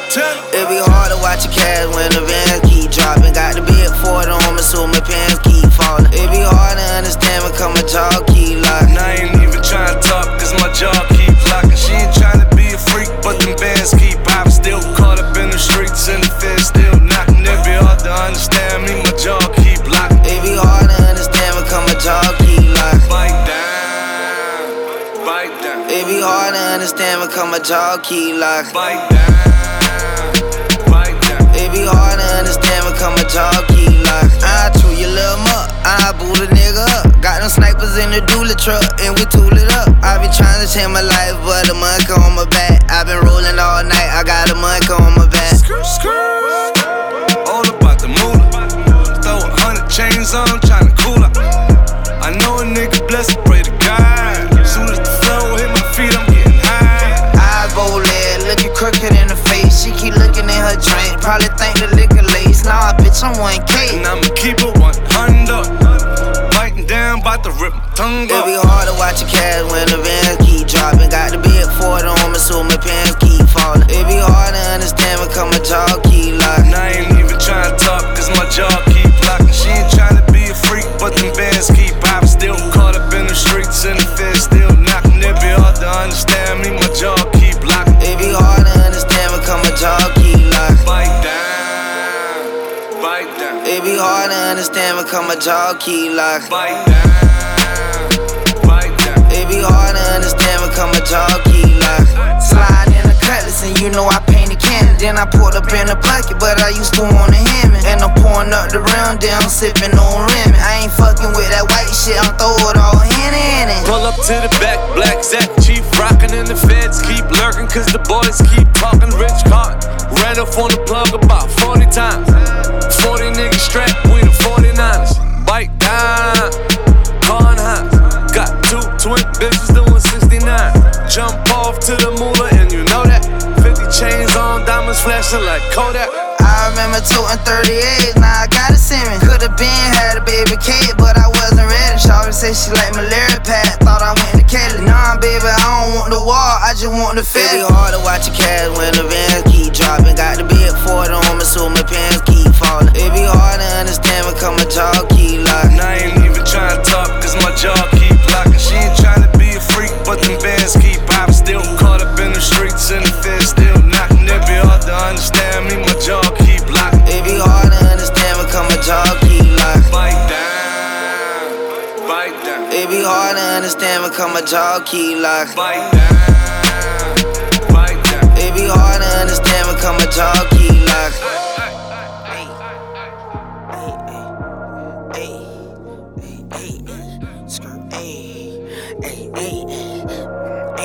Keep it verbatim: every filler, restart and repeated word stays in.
It be hard to watch your cash when the vans keep dropping. Got the big Ford on me, so my pants keep falling. It be hard to understand when come my jaw keep locking. And I ain't even tryna talk, cause my jaw keep locking. She ain't tryna be a freak, but them bands keep popping. Still caught up in the streets and the feds still knocking. It be hard to understand me, my jaw keep locking. It be hard to understand when come my jaw keep locking. Bite down, bite down. It be hard to understand when come my jaw keep locking. Bite down, bite down. It be hard to understand when come my jaw keep locking. I chew your little muck, I boot a nigga up. Got them snipers in the dually truck, and we tool it up. I be trying to change my life, but a monk on my back. I been rolling all night, I got a monk on my back. All about the moolah. Throw a hundred chains on, tryna cool up. I know a nigga blessed, pray to God. Soon as the flow hit my feet, I'm getting high. Eyes bold lead, looking crooked in the face. She keep looking in her drink, probably think the liquor lace. Nah, bitch, I'm one K. And I'ma keep it one hundred. Biting down, bout to rip my tongue It up. be hard to watch your cash when the vans keep dropping. Got the big Ford on me, so my pants keep falling. It be hard to understand when come my jaw keep locking. And I ain't even tryna talk, cause my jaw keep locking. She ain't tryna be a freak, but them bands keep popping. Still caught up in the streets and the feds still knocking. It be hard to understand me, my jaw keep locking. It be hard to understand when come my jaw keep locking. Bite down, bite down. It be hard to understand when come my jaw keep locking. Bite down, bite down. It be hard to understand when come my jaw keep locking. Slide in the cutlass and you know I paint a cannon. Then I pulled up in a bucket, but I used to want a Hemi. And I'm pouring up the round down, sipping on Remy. I ain't fucking with that white shit, I'm throw it all in in it. Pull up to the back, black Zach, chief rockin' and the feds keep lurking, cause the boys keep talking. Rich Carton ran up on the plug about forty times. forty niggas strapped, we the forty-niners. Bite down, Con Hines. Got two twin bitches doing sixty-nine. Jump off to the moolah and you know that. fifty chains on, diamonds flashing like Kodak. I remember toting thirty-eight, now I got a Simmons. Could've been had a baby Kate, but I wasn't ready. Shawty said she like malaria pad, thought I went to Kelly. Nah, baby, I don't want the wall, I just want the fit. It be hard to watch your cash when the vans keep dropping. Got the big Ford on me, so my pants keep falling. It be hard to understand when come my jaw keep locking. And I ain't even tryna talk, cause my jaw keep locking. She ain't tryna be a freak, but them bands keep popping. Still caught up in the streets and the feds still knocking. It be hard to understand me, my jaw keep locking. It be hard to understand when come my jaw keep locking. Bite down, bite down. It be hard to understand when come my jaw keep locking. Bite down, bite down. It be hard to understand when come my jaw keep locking. Hey, hey, hey, skirt, hey, hey, hey.